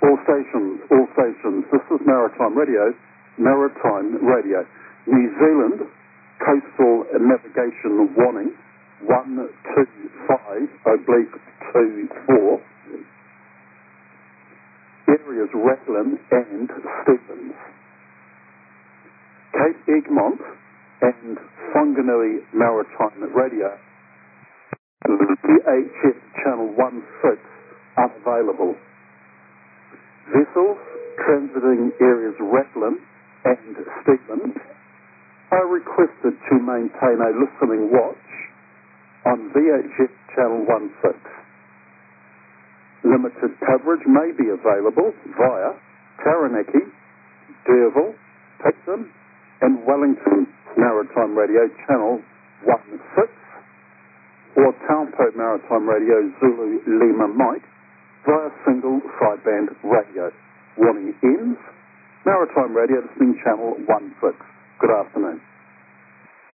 All stations, all stations. This is Maritime Radio, Maritime Radio. New Zealand, coastal navigation warning, 125/24. Areas Rathlin and Stephens. Cape Egmont and Whanganui Maritime Radio. VHF Channel 16 unavailable. Vessels transiting areas Rathlin and Stephens are requested to maintain a listening watch on VHF Channel 16. Limited coverage may be available via Taranaki, Derville, Picton and Wellington Maritime Radio Channel 16 or Taupo Maritime Radio Zulu Lima Mike via single sideband radio. Warning ends. Maritime Radio listening channel 16. Good afternoon.